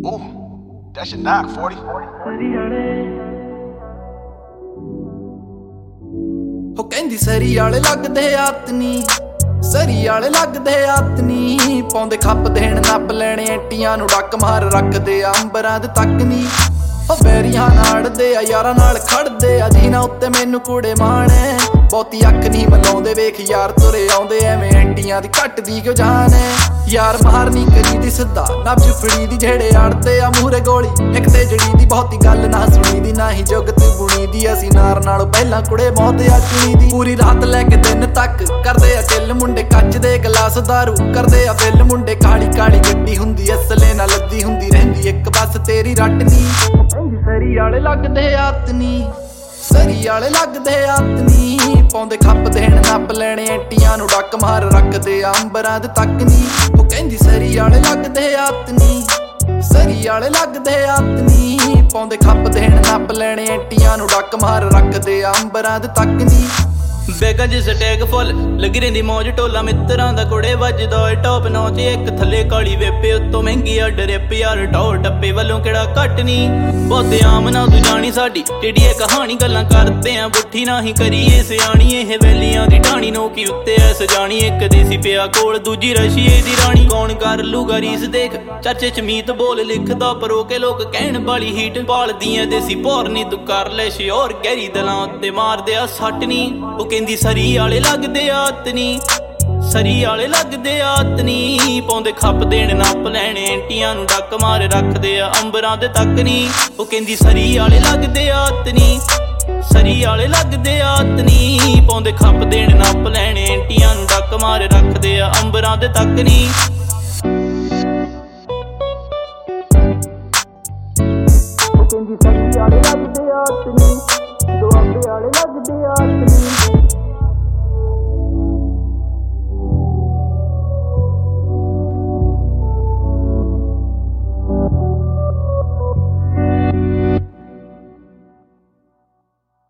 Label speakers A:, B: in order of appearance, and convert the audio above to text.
A: Ooh, that should knock, 40.
B: हो कहंदी सरी आले लगदे आतनी सरी आले लगदे आतनी पौंदे खप देण नप लैणे एंटियां नूं डक मार रखदे आ अंबरां दे तक नी हो बैरियां नाड़दे आ यारां नाल खड़दे आ जीना उत्ते मैनू कूड़े माणे बहुती अख नहीं मलाउंदे वेख यार तुरे आउंदे एवें एंटियां दी घटदी क्यों जाने यार मारनी करी दी सिद्धा नब्ज फड़ी दी जेड़े अड़दे आ मूहरे गोली इक ते जड़ी दी बहुती गल ना सुनी दी ना ही जुगत बुनी दी असी नार नालों पहलां कुड़े मौत आ चुनी दी पूरी रात लैके दिन तक करदे आ चिल मुंडे कच दे गलास दारू करदे आ बिल मुंडे काली काली गड्डी हुंदी असले ना लद्दी हुंदी रहिंदी इक बस तेरी रटनी सरी आले लगदे आतनी सरी आले लगदे आतनी पौंदे खप देण नप लैणे एंटियां नूं डक मार रखदे आ अंबरां दे तक नी हो कहंदी सरी आले लगदे आतनी सरी आले लगदे आतनी पौंदे खप देण नप लैणे एंटियां नूं डक मार रखदे आ अंबरां दे तक नी
C: बेगा जिस टैग फुल लगी रहिंदी मौज टोला मित्रां दा कुड़े वजदा होए टॉप 9 च एक थल्ले काली वेपे उत्तों महंगी अड रिप यार टॉर टप्पे वल्लों केड़ा घट नी बहुते आम ना तू जानी साडी टेढ़ी ए कहानी गल्लां करदे आ बुट्ठी ना ही करिए सियाणी एह वैलियां दी ढाणी नोकी उत्ते ऐ सजानी एक देसी पिया कोल दूजी रशिए दी रानी कौन कर लूगा रीस देख चर्चे च मीत बोल लिखदा परो के लोग कहण बाली हीट पालदियां देसी भौर नी तू कर ले शोर गहरी दलां उत्ते मार दे आ सट नी कहंदी सरी आले लगदे आतनी सरी आले लगदे आतनी पौंदे खप देण नप लैणे एंटियां नूं डक मार रखदे आ अंबरां दे तक नी ओ कहंदी सरी आले लगदे आतनी सरी आले लगदे आतनी पौंदे खप देण नप लैणे एंटियां नूं डक मार रखदे आ अंबरां दे तक नी
B: कहंदी सरी आले लगदे आतनी